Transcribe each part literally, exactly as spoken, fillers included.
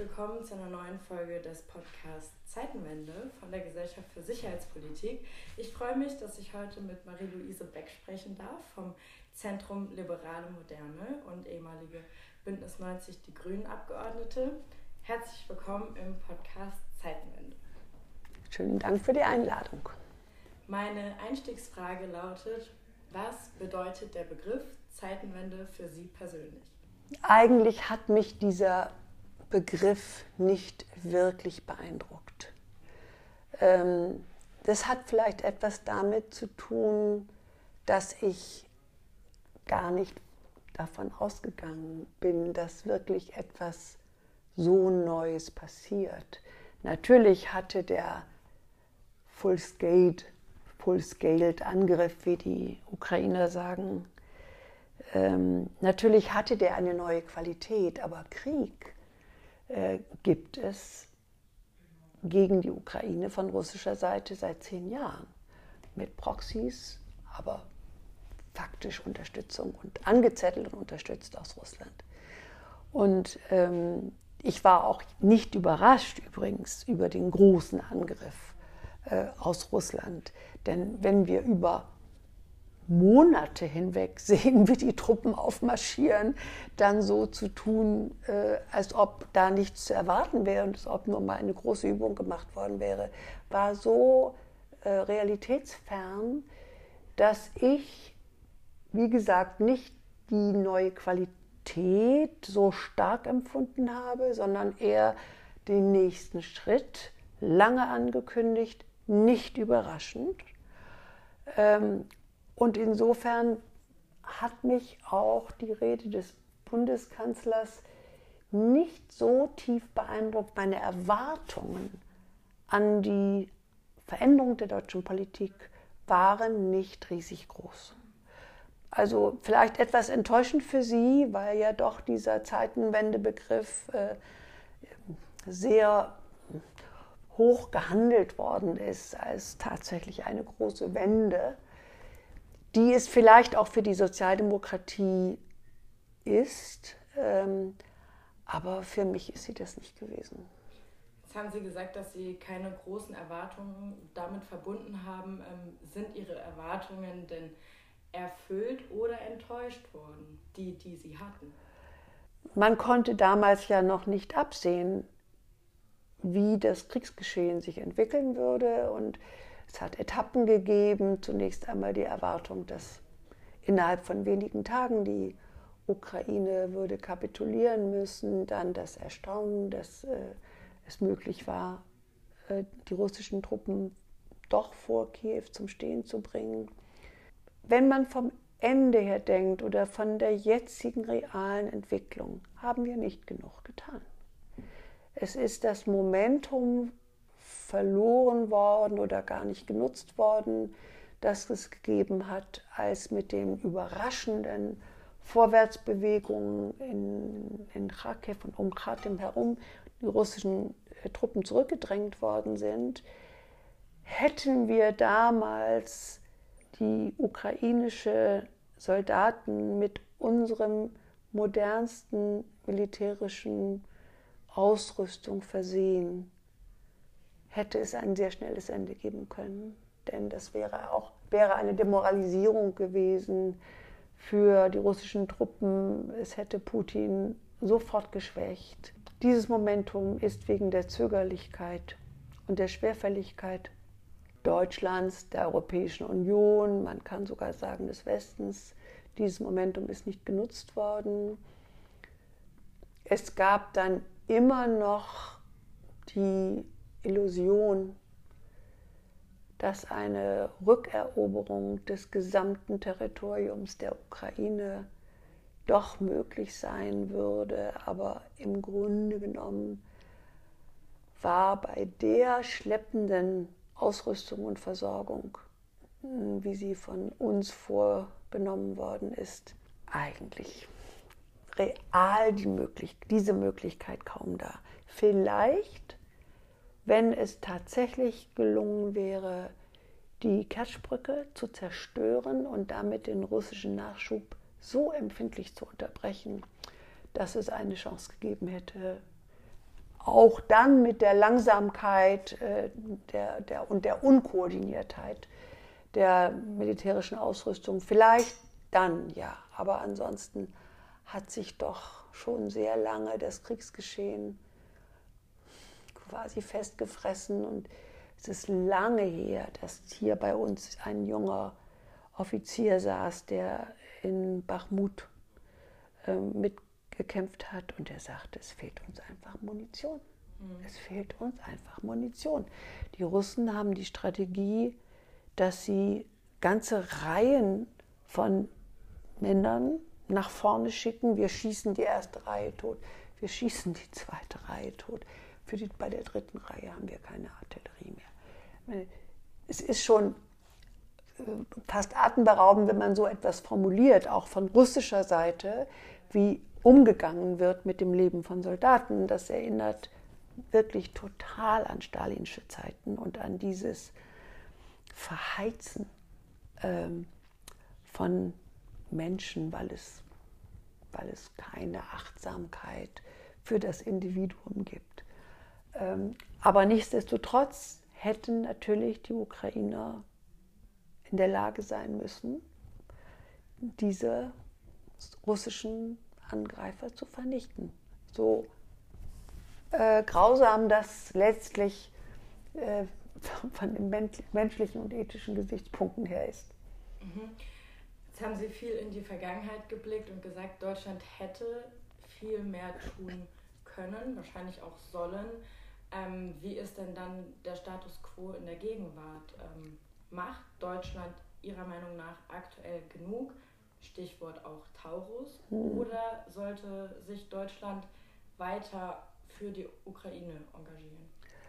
willkommen zu einer neuen Folge des Podcasts Zeitenwende von der Gesellschaft für Sicherheitspolitik. Ich freue mich, dass ich heute mit Marie-Louise Beck sprechen darf vom Zentrum Liberale Moderne und ehemalige Bündnis neunzig Die Grünen Abgeordnete. Herzlich willkommen im Podcast Zeitenwende. Schönen Dank für die Einladung. Meine Einstiegsfrage lautet: Was bedeutet der Begriff Zeitenwende für Sie persönlich? Eigentlich hat mich dieser Begriff nicht wirklich beeindruckt. Ähm, das hat vielleicht etwas damit zu tun, dass ich gar nicht davon ausgegangen bin, dass wirklich etwas so Neues passiert. Natürlich hatte der Full-Scale, Full-Scale-Angriff, wie die Ukrainer sagen, ähm, natürlich hatte der eine neue Qualität, aber Krieg äh, gibt es gegen die Ukraine von russischer Seite seit zehn Jahren. Mit Proxys, aber faktisch Unterstützung und angezettelt und unterstützt aus Russland. Und ähm, ich war auch nicht überrascht übrigens über den großen Angriff äh, aus Russland. Denn wenn wir über Monate hinweg sehen, wie die Truppen aufmarschieren, dann so zu tun, äh, als ob da nichts zu erwarten wäre und als ob nur mal eine große Übung gemacht worden wäre, war so äh, realitätsfern, dass ich, wie gesagt, nicht die neue Qualität so stark empfunden habe, sondern eher den nächsten Schritt, lange angekündigt, nicht überraschend. Ähm, Und insofern hat mich auch die Rede des Bundeskanzlers nicht so tief beeindruckt. Meine Erwartungen an die Veränderung der deutschen Politik waren nicht riesig groß. Also vielleicht etwas enttäuschend für Sie, weil ja doch dieser Zeitenwendebegriff äh, sehr hoch gehandelt worden ist als tatsächlich eine große Wende, die es vielleicht auch für die Sozialdemokratie ist, ähm, aber für mich ist sie das nicht gewesen. Jetzt haben Sie gesagt, dass Sie keine großen Erwartungen damit verbunden haben. Ähm, sind Ihre Erwartungen denn erfüllt oder enttäuscht worden, die, die Sie hatten? Man konnte damals ja noch nicht absehen, wie das Kriegsgeschehen sich entwickeln würde, und es hat Etappen gegeben. Zunächst einmal die Erwartung, dass innerhalb von wenigen Tagen die Ukraine würde kapitulieren müssen. Dann das Erstaunen, dass äh, es möglich war, äh, die russischen Truppen doch vor Kiew zum Stehen zu bringen. Wenn man vom Ende her denkt oder von der jetzigen realen Entwicklung, haben wir nicht genug getan. Es ist das Momentum verloren worden oder gar nicht genutzt worden, das es gegeben hat, als mit den überraschenden Vorwärtsbewegungen in, in Kharkiv und um Kharkiv herum die russischen Truppen zurückgedrängt worden sind. Hätten wir damals die ukrainische Soldaten mit unserem modernsten militärischen Ausrüstung versehen, hätte es ein sehr schnelles Ende geben können. Denn das wäre auch wäre eine Demoralisierung gewesen für die russischen Truppen. Es hätte Putin sofort geschwächt. Dieses Momentum ist wegen der Zögerlichkeit und der Schwerfälligkeit Deutschlands, der Europäischen Union, man kann sogar sagen des Westens, dieses Momentum ist nicht genutzt worden. Es gab dann immer noch die Illusion, dass eine Rückeroberung des gesamten Territoriums der Ukraine doch möglich sein würde. Aber im Grunde genommen war bei der schleppenden Ausrüstung und Versorgung, wie sie von uns vorgenommen worden ist, eigentlich real die möglich- diese Möglichkeit kaum da. Vielleicht, wenn es tatsächlich gelungen wäre, die Kertschbrücke zu zerstören und damit den russischen Nachschub so empfindlich zu unterbrechen, dass es eine Chance gegeben hätte, auch dann mit der Langsamkeit äh, der, der, und der Unkoordiniertheit der militärischen Ausrüstung. Vielleicht dann, ja. Aber ansonsten hat sich doch schon sehr lange das Kriegsgeschehen quasi festgefressen. Und es ist lange her, dass hier bei uns ein junger Offizier saß, der in Bachmut äh, mitgekämpft hat. Und der sagte, es fehlt uns einfach Munition. Mhm. Es fehlt uns einfach Munition. Die Russen haben die Strategie, dass sie ganze Reihen von Männern nach vorne schicken. Wir schießen die erste Reihe tot. Wir schießen die zweite Reihe tot. Für die, bei der dritten Reihe haben wir keine Artillerie mehr. Es ist schon fast atemberaubend, wenn man so etwas formuliert, auch von russischer Seite, wie umgegangen wird mit dem Leben von Soldaten. Das erinnert wirklich total an stalinische Zeiten und an dieses Verheizen ähm, von Menschen, weil es, weil es keine Achtsamkeit für das Individuum gibt. Ähm, aber nichtsdestotrotz hätten natürlich die Ukrainer in der Lage sein müssen, diese russischen Angreifer zu vernichten. So äh, grausam das letztlich äh, von den menschlichen und ethischen Gesichtspunkten her ist. Mhm. Jetzt haben Sie viel in die Vergangenheit geblickt und gesagt, Deutschland hätte viel mehr tun können, wahrscheinlich auch sollen. Ähm, wie ist denn dann der Status quo in der Gegenwart? Ähm, macht Deutschland Ihrer Meinung nach aktuell genug? Stichwort auch Taurus. Mhm. Oder sollte sich Deutschland weiter für die Ukraine engagieren?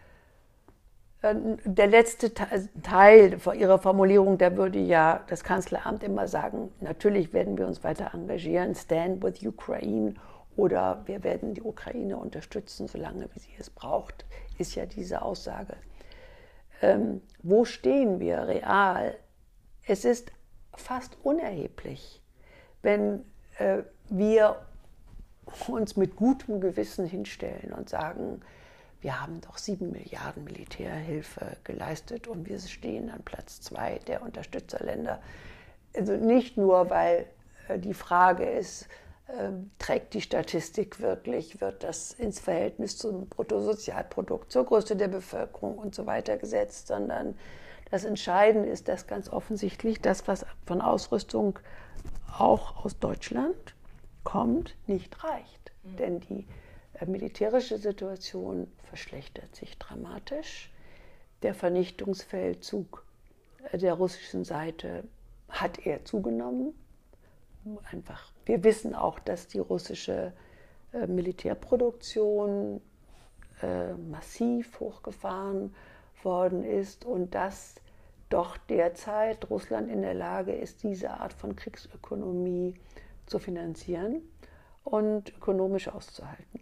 Der letzte Teil Ihrer Formulierung, da würde ja das Kanzleramt immer sagen, natürlich werden wir uns weiter engagieren, stand with Ukraine, oder wir werden die Ukraine unterstützen, solange wie sie es braucht, ist ja diese Aussage. Ähm, wo stehen wir real? Es ist fast unerheblich, wenn äh, wir uns mit gutem Gewissen hinstellen und sagen, wir haben doch sieben Milliarden Militärhilfe geleistet und wir stehen an Platz zwei der Unterstützerländer. Also nicht nur, weil äh, die Frage ist, äh, trägt die Statistik wirklich, wird das ins Verhältnis zum Bruttosozialprodukt, zur Größe der Bevölkerung und so weiter gesetzt, sondern das Entscheidende ist, dass ganz offensichtlich das, was von Ausrüstung auch aus Deutschland kommt, nicht reicht. Mhm. Denn die militärische Situation verschlechtert sich dramatisch. Der Vernichtungsfeldzug der russischen Seite hat eher zugenommen. Einfach. Wir wissen auch, dass die russische äh, Militärproduktion äh, massiv hochgefahren worden ist und dass doch derzeit Russland in der Lage ist, diese Art von Kriegsökonomie zu finanzieren und ökonomisch auszuhalten.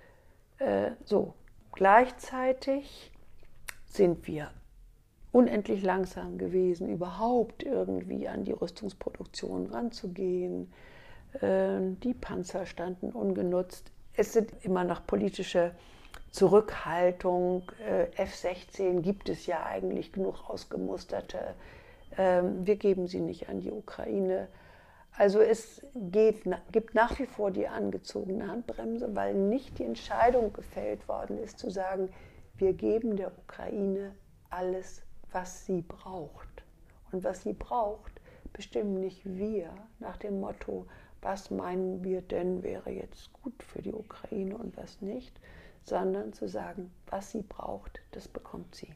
Äh, so, gleichzeitig sind wir unendlich langsam gewesen, überhaupt irgendwie an die Rüstungsproduktion ranzugehen. Äh, die Panzer standen ungenutzt. Es sind immer noch politische Zurückhaltung. Äh, F sechzehn gibt es ja eigentlich genug ausgemusterte. Äh, wir geben sie nicht an die Ukraine. Also es geht, gibt nach wie vor die angezogene Handbremse, weil nicht die Entscheidung gefällt worden ist, zu sagen, wir geben der Ukraine alles, was sie braucht. Und was sie braucht, bestimmen nicht wir nach dem Motto, was meinen wir denn wäre jetzt gut für die Ukraine und was nicht, sondern zu sagen, was sie braucht, das bekommt sie.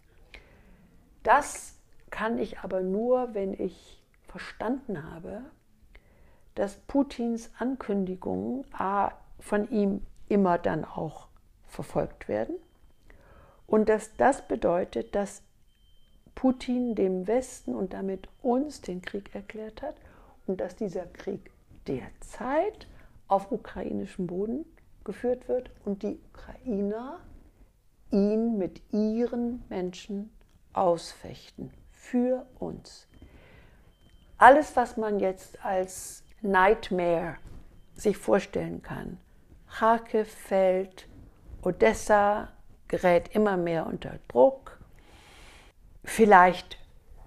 Das kann ich aber nur, wenn ich verstanden habe, dass Putins Ankündigungen A, von ihm immer dann auch verfolgt werden und dass das bedeutet, dass Putin dem Westen und damit uns den Krieg erklärt hat und dass dieser Krieg derzeit auf ukrainischem Boden geführt wird und die Ukrainer ihn mit ihren Menschen ausfechten, für uns. Alles, was man jetzt als Nightmare sich vorstellen kann, Charkiw fällt Odessa gerät immer mehr unter Druck. Vielleicht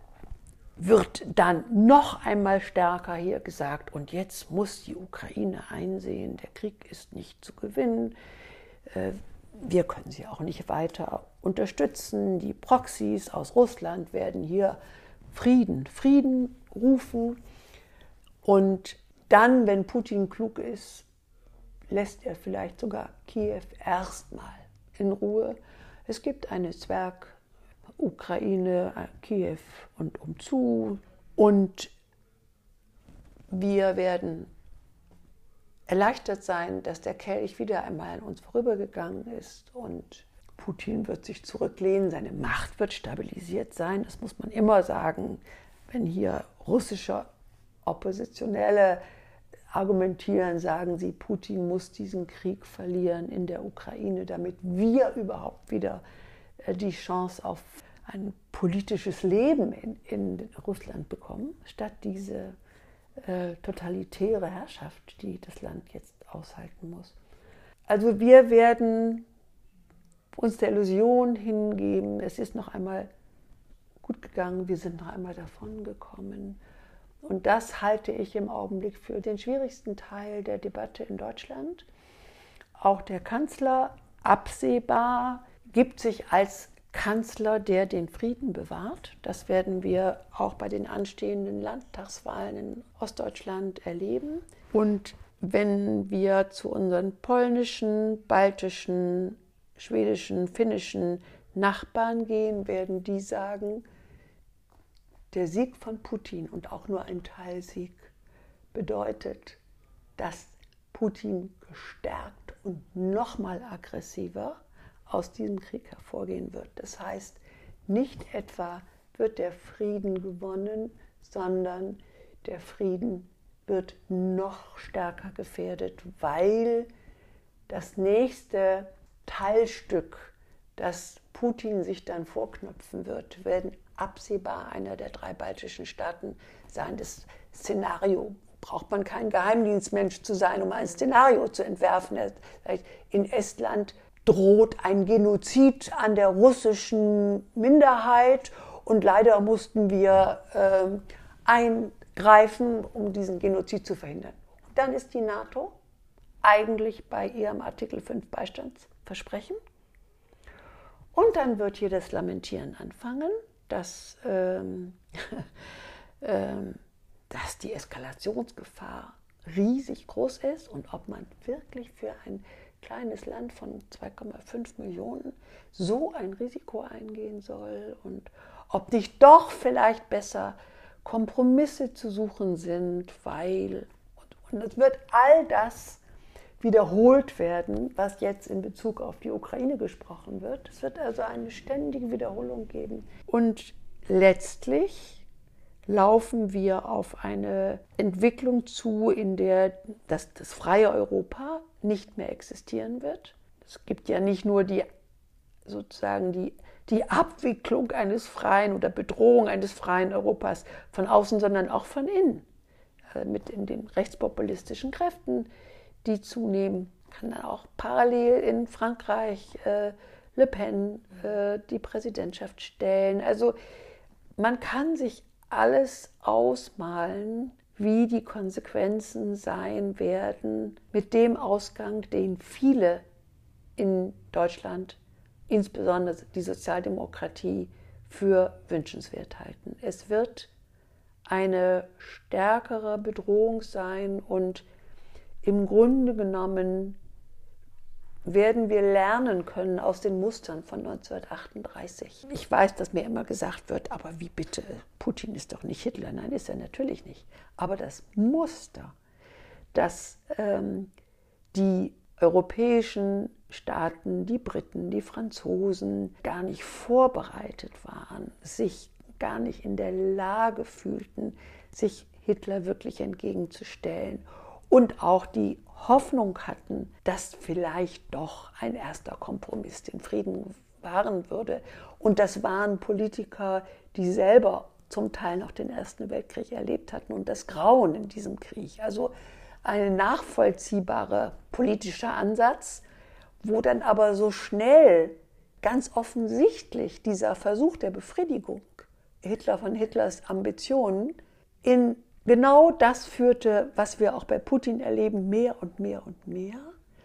wird dann noch einmal stärker hier gesagt, und jetzt muss die Ukraine einsehen, der Krieg ist nicht zu gewinnen. Wir können sie auch nicht weiter unterstützen. Die Proxys aus Russland werden hier Frieden, Frieden rufen. Und dann, wenn Putin klug ist, lässt er vielleicht sogar Kiew erstmal in Ruhe. Es gibt ein Netzwerk Ukraine, Kiew und umzu. Und wir werden erleichtert sein, dass der Kelch wieder einmal an uns vorübergegangen ist und Putin wird sich zurücklehnen, seine Macht wird stabilisiert sein. Das muss man immer sagen, wenn hier russische Oppositionelle argumentieren, sagen sie, Putin muss diesen Krieg verlieren in der Ukraine, damit wir überhaupt wieder die Chance auf ein politisches Leben in, in Russland bekommen, statt diese äh, totalitäre Herrschaft, die das Land jetzt aushalten muss. Also wir werden uns der Illusion hingeben, es ist noch einmal gut gegangen, wir sind noch einmal davon gekommen. Und das halte ich im Augenblick für den schwierigsten Teil der Debatte in Deutschland. Auch der Kanzler, absehbar, gibt sich als Kanzler, der den Frieden bewahrt. Das werden wir auch bei den anstehenden Landtagswahlen in Ostdeutschland erleben. Und wenn wir zu unseren polnischen, baltischen, schwedischen, finnischen Nachbarn gehen, werden die sagen, der Sieg von Putin und auch nur ein Teilsieg bedeutet, dass Putin gestärkt und noch mal aggressiver aus diesem Krieg hervorgehen wird. Das heißt, nicht etwa wird der Frieden gewonnen, sondern der Frieden wird noch stärker gefährdet, weil das nächste Teilstück, das Putin sich dann vorknöpfen wird, werden absehbar einer der drei baltischen Staaten sein. Das Szenario braucht man kein Geheimdienstmensch zu sein, um ein Szenario zu entwerfen. In Estland droht ein Genozid an der russischen Minderheit und leider mussten wir äh, eingreifen, um diesen Genozid zu verhindern. Und dann ist die NATO eigentlich bei ihrem Artikel fünf Beistandsversprechen. Und dann wird hier das Lamentieren anfangen, dass, ähm, ähm, dass die Eskalationsgefahr riesig groß ist und ob man wirklich für ein kleines Land von zwei Komma fünf Millionen so ein Risiko eingehen soll und ob nicht doch vielleicht besser Kompromisse zu suchen sind, weil, und, und es wird all das wiederholt werden, was jetzt in Bezug auf die Ukraine gesprochen wird. Es wird also eine ständige Wiederholung geben. Und letztlich laufen wir auf eine Entwicklung zu, in der das, das freie Europa nicht mehr existieren wird. Es gibt ja nicht nur die, sozusagen die, die Abwicklung eines freien oder Bedrohung eines freien Europas von außen, sondern auch von innen. Mit in den rechtspopulistischen Kräften, die zunehmen, kann dann auch parallel in Frankreich äh, Le Pen äh, die Präsidentschaft stellen. Also man kann sich alles ausmalen, wie die Konsequenzen sein werden mit dem Ausgang, den viele in Deutschland, insbesondere die Sozialdemokratie, für wünschenswert halten. Es wird eine stärkere Bedrohung sein und im Grunde genommen werden wir lernen können aus den Mustern von neunzehnhundertachtunddreißig. Ich weiß, dass mir immer gesagt wird, aber wie bitte, Putin ist doch nicht Hitler. Nein, ist er natürlich nicht. Aber das Muster, dass ähm, die europäischen Staaten, die Briten, die Franzosen gar nicht vorbereitet waren, sich gar nicht in der Lage fühlten, sich Hitler wirklich entgegenzustellen und auch die Hoffnung hatten, dass vielleicht doch ein erster Kompromiss den Frieden wahren würde. Und das waren Politiker, die selber zum Teil noch den Ersten Weltkrieg erlebt hatten und das Grauen in diesem Krieg. Also ein nachvollziehbarer politischer Ansatz. wo dann aber so schnell, ganz offensichtlich dieser Versuch der Befriedigung Hitler von Hitlers Ambitionen in genau das führte, was wir auch bei Putin erleben, mehr und mehr und mehr.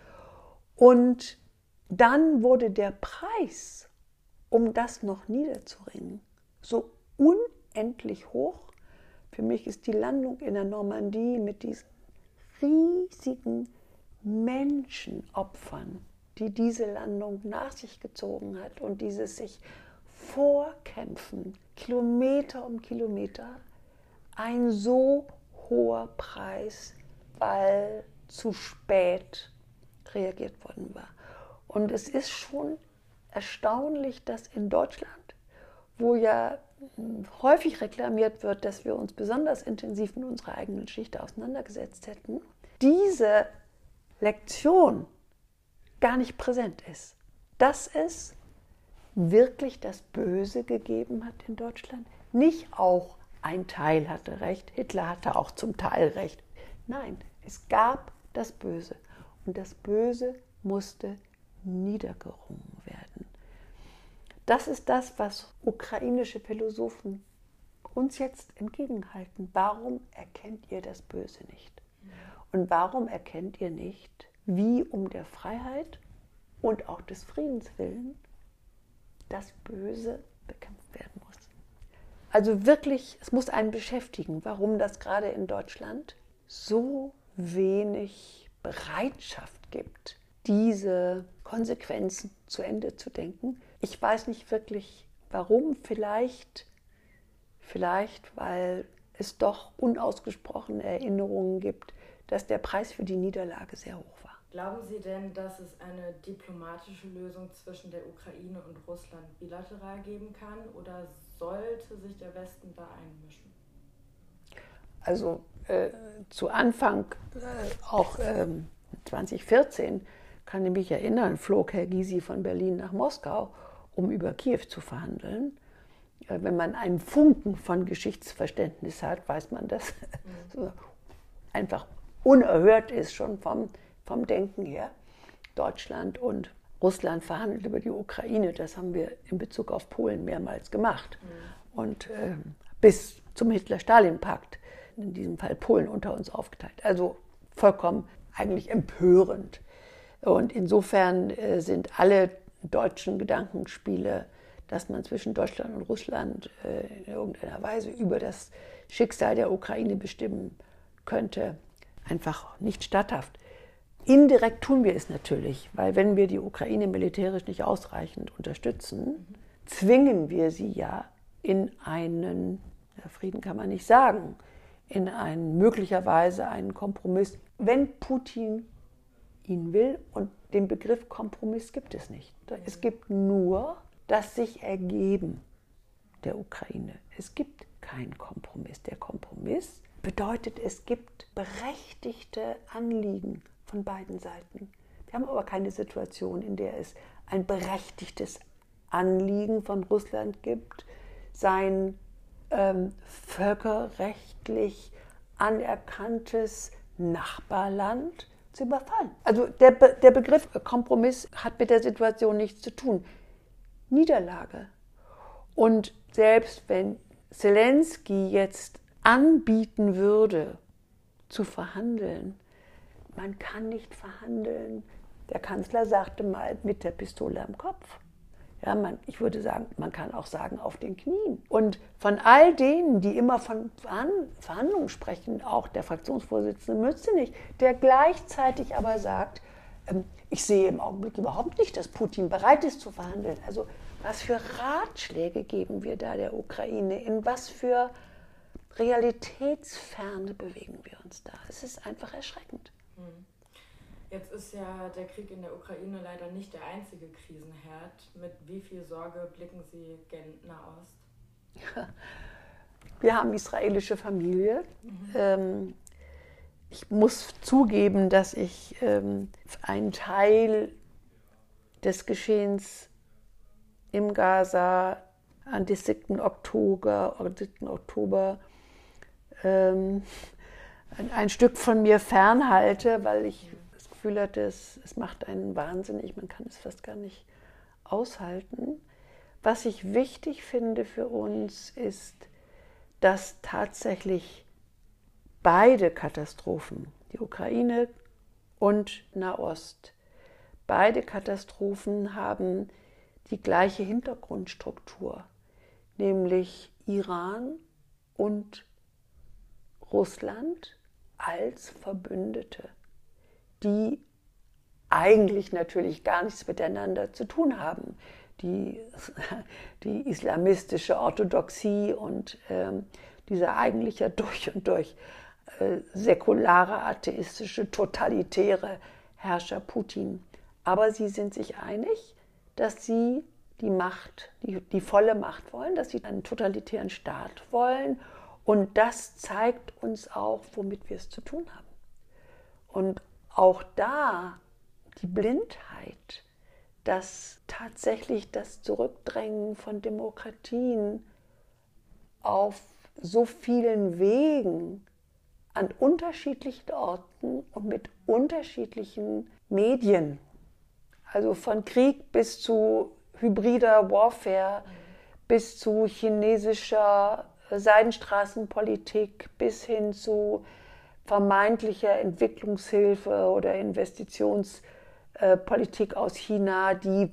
Und dann wurde der Preis, um das noch niederzuringen, so unendlich hoch. Für mich ist die Landung in der Normandie mit diesen riesigen Menschenopfern, die diese Landung nach sich gezogen hat und dieses sich vorkämpfen, Kilometer um Kilometer, ein so hoher Preis, weil zu spät reagiert worden war. Und es ist schon erstaunlich, dass in Deutschland, wo ja häufig reklamiert wird, dass wir uns besonders intensiv mit unserer eigenen Geschichte auseinandergesetzt hätten, diese Lektion gar nicht präsent ist. Dass es wirklich das Böse gegeben hat in Deutschland. Nicht auch ein Teil hatte recht, Hitler hatte auch zum Teil recht. Nein, es gab das Böse. Und das Böse musste niedergerungen werden. Das ist das, was ukrainische Philosophen uns jetzt entgegenhalten. Warum erkennt ihr das Böse nicht? Und warum erkennt ihr nicht, wie um der Freiheit und auch des Friedens willen das Böse bekämpft werden muss? Also wirklich, es muss einen beschäftigen, warum das gerade in Deutschland so wenig Bereitschaft gibt, diese Konsequenzen zu Ende zu denken. Ich weiß nicht wirklich, warum. Vielleicht, vielleicht, weil es doch unausgesprochene Erinnerungen gibt, dass der Preis für die Niederlage sehr hoch war. Glauben Sie denn, dass es eine diplomatische Lösung zwischen der Ukraine und Russland bilateral geben kann oder sollte sich der Westen da einmischen? Also äh, zu Anfang, äh, auch ähm, zwanzig vierzehn, kann ich mich erinnern, flog Herr Gysi von Berlin nach Moskau, um über Kiew zu verhandeln. Äh, wenn man einen Funken von Geschichtsverständnis hat, weiß man, dass mhm. einfach unerhört ist, schon vom, vom Denken her. Deutschland und Russland verhandelt über die Ukraine. Das haben wir in Bezug auf Polen mehrmals gemacht. Mhm. Und äh, bis zum Hitler-Stalin-Pakt, in diesem Fall Polen unter uns aufgeteilt. Also vollkommen eigentlich empörend. Und insofern äh, sind alle deutschen Gedankenspiele, dass man zwischen Deutschland und Russland äh, in irgendeiner Weise über das Schicksal der Ukraine bestimmen könnte, einfach nicht statthaft. Indirekt tun wir es natürlich, weil wenn wir die Ukraine militärisch nicht ausreichend unterstützen, mhm. zwingen wir sie ja in einen, ja, Frieden kann man nicht sagen, in einen möglicherweise einen Kompromiss, wenn Putin ihn will. Und den Begriff Kompromiss gibt es nicht. Es gibt nur das sich ergeben der Ukraine. Es gibt keinen Kompromiss. Der Kompromiss bedeutet, es gibt berechtigte Anliegen von beiden Seiten. Wir haben aber keine Situation, in der es ein berechtigtes Anliegen von Russland gibt, sein ähm, völkerrechtlich anerkanntes Nachbarland zu überfallen. Also der, Be- der Begriff Kompromiss hat mit der Situation nichts zu tun. Niederlage. Und selbst wenn Zelensky jetzt anbieten würde, zu verhandeln, man kann nicht verhandeln. Der Kanzler sagte mal mit der Pistole am Kopf. Ja, man, ich würde sagen, man kann auch sagen, auf den Knien. Und von all denen, die immer von Verhandlungen sprechen, auch der Fraktionsvorsitzende Mützenich, der gleichzeitig aber sagt, ähm, ich sehe im Augenblick überhaupt nicht, dass Putin bereit ist zu verhandeln. Also was für Ratschläge geben wir da der Ukraine? In was für Realitätsferne bewegen wir uns da? Es ist einfach erschreckend. Hm. Jetzt ist ja der Krieg in der Ukraine leider nicht der einzige Krisenherd. Mit wie viel Sorge blicken Sie gen Nahost? Wir haben israelische Familie. Mhm. Ähm, ich muss zugeben, dass ich ähm, einen Teil des Geschehens im Gaza an des siebten Oktober, siebten Oktober ähm, ein, ein Stück von mir fernhalte, weil ich Gefühl hatte, es, es macht einen wahnsinnig, man kann es fast gar nicht aushalten. Was ich wichtig finde für uns ist, dass tatsächlich beide Katastrophen, die Ukraine und Nahost, beide Katastrophen haben die gleiche Hintergrundstruktur, nämlich Iran und Russland als Verbündete, die eigentlich natürlich gar nichts miteinander zu tun haben. Die, die islamistische Orthodoxie und ähm, dieser eigentlich ja durch und durch äh, säkulare, atheistische, totalitäre Herrscher Putin. Aber sie sind sich einig, dass sie die Macht, die, die volle Macht wollen, dass sie einen totalitären Staat wollen. Und das zeigt uns auch, womit wir es zu tun haben. Und auch da die Blindheit, dass tatsächlich das Zurückdrängen von Demokratien auf so vielen Wegen an unterschiedlichen Orten und mit unterschiedlichen Medien, also von Krieg bis zu hybrider Warfare, bis zu chinesischer Seidenstraßenpolitik, bis hin zu vermeintlicher Entwicklungshilfe oder Investitionspolitik aus China, die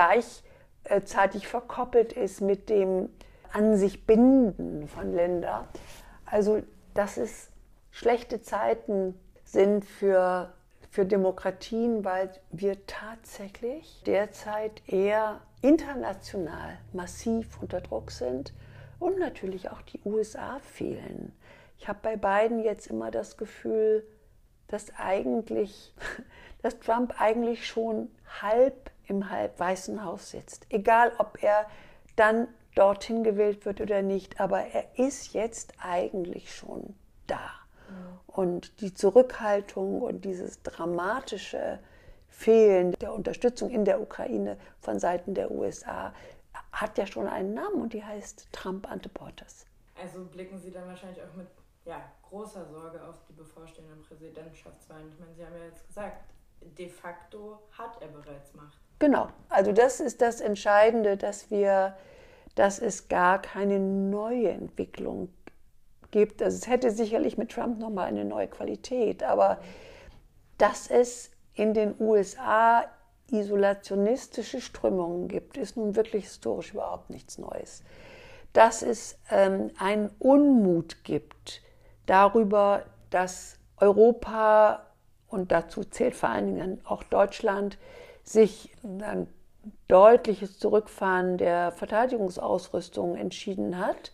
gleichzeitig verkoppelt ist mit dem an sich Binden von Ländern. Also, dass es schlechte Zeiten sind für, für Demokratien, weil wir tatsächlich derzeit eher international massiv unter Druck sind und natürlich auch die U S A fehlen. Ich habe bei beiden jetzt immer das Gefühl, dass eigentlich, dass Trump eigentlich schon halb im halb Weißen Haus sitzt. Egal, ob er dann dorthin gewählt wird oder nicht, aber er ist jetzt eigentlich schon da. Mhm. Und die Zurückhaltung und dieses dramatische Fehlen der Unterstützung in der Ukraine von Seiten der U S A hat ja schon einen Namen und die heißt Trump Antiportas. Also blicken Sie dann wahrscheinlich auch mit ja, großer Sorge auf die bevorstehenden Präsidentschaftswahlen. Ich meine, Sie haben ja jetzt gesagt, de facto hat er bereits Macht. Genau, also das ist das Entscheidende, dass wir, dass es gar keine neue Entwicklung gibt. Also es hätte sicherlich mit Trump nochmal eine neue Qualität, aber dass es in den U S A isolationistische Strömungen gibt, ist nun wirklich historisch überhaupt nichts Neues. Dass es ähm, einen Unmut gibt darüber, dass Europa, und dazu zählt vor allen Dingen auch Deutschland, sich ein deutliches Zurückfahren der Verteidigungsausrüstung entschieden hat,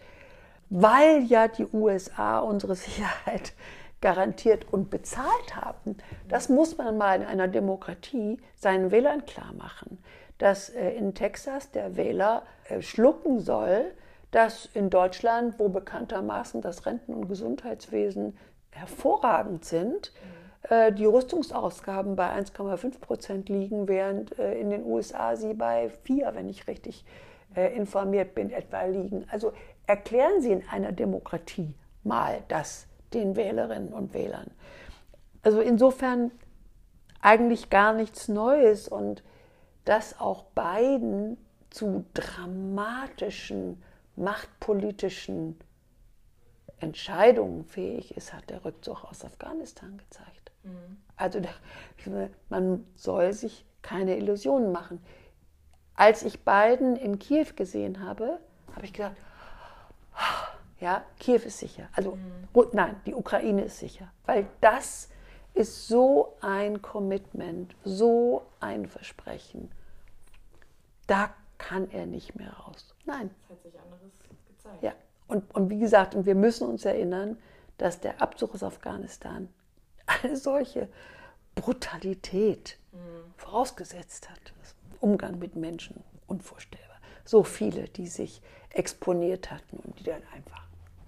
weil ja die U S A unsere Sicherheit garantiert und bezahlt haben. Das muss man mal in einer Demokratie seinen Wählern klar machen, dass in Texas der Wähler schlucken soll, dass in Deutschland, wo bekanntermaßen das Renten- und Gesundheitswesen hervorragend sind, mhm. die Rüstungsausgaben bei eins Komma fünf Prozent liegen, während in den U S A sie bei vier, wenn ich richtig informiert bin, etwa liegen. Also erklären Sie in einer Demokratie mal das den Wählerinnen und Wählern. Also insofern eigentlich gar nichts Neues und dass auch Biden zu dramatischen machtpolitischen Entscheidungen fähig ist, hat der Rückzug aus Afghanistan gezeigt. Mhm. Also man soll sich keine Illusionen machen. Als ich Biden in Kiew gesehen habe, habe ich gedacht, ja, Kiew ist sicher. Also mhm. nein, die Ukraine ist sicher. Weil das ist so ein Commitment, so ein Versprechen. Da kann er nicht mehr raus. Nein. Das hat sich anderes gezeigt. Ja, und, und wie gesagt, und wir müssen uns erinnern, dass der Abzug aus Afghanistan eine solche Brutalität mhm. vorausgesetzt hat. Das Umgang mit Menschen, unvorstellbar. So viele, die sich exponiert hatten und die dann einfach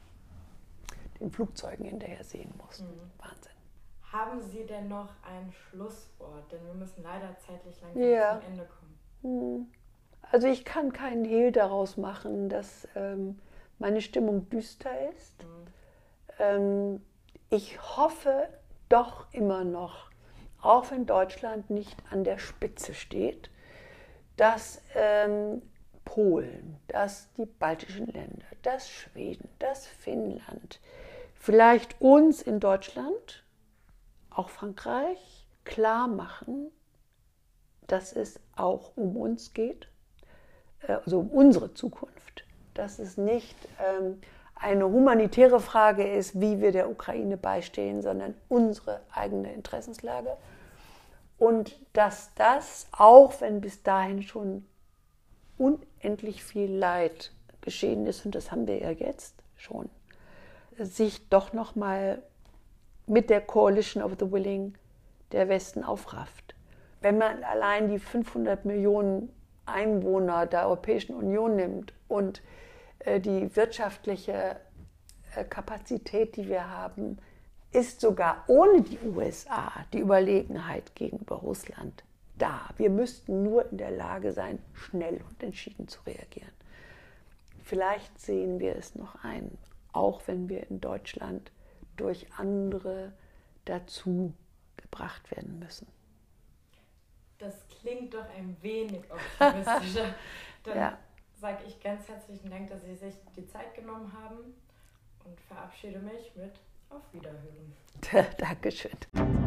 den Flugzeugen hinterher sehen mussten. Mhm. Wahnsinn. Haben Sie denn noch ein Schlusswort? Denn wir müssen leider zeitlich langsam ja. zum Ende kommen. Also ich kann keinen Hehl daraus machen, dass ähm, meine Stimmung düster ist. Mhm. Ähm, ich hoffe doch immer noch auch wenn Deutschland nicht an der Spitze steht, dass ähm, Polen, dass die baltischen Länder, dass Schweden, dass Finnland, vielleicht uns in Deutschland, auch Frankreich, klar machen, dass es auch um uns geht, also um unsere Zukunft, dass es nicht ähm, eine humanitäre Frage ist, wie wir der Ukraine beistehen, sondern unsere eigene Interessenslage. Und dass das, auch wenn bis dahin schon unendlich viel Leid geschehen ist, und das haben wir ja jetzt schon, sich doch noch mal mit der Coalition of the Willing der Westen aufrafft. Wenn man allein die fünfhundert Millionen Einwohner der Europäischen Union nimmt und äh, die wirtschaftliche äh, Kapazität, die wir haben, ist sogar ohne die U S A die Überlegenheit gegenüber Russland da. Wir müssten nur in der Lage sein, schnell und entschieden zu reagieren. Vielleicht sehen wir es noch ein, auch wenn wir in Deutschland durch andere dazu gebracht werden müssen. Das klingt doch ein wenig optimistischer. Dann ja. sage ich ganz herzlichen Dank, dass Sie sich die Zeit genommen haben und verabschiede mich mit Auf Wiederhören. Dankeschön.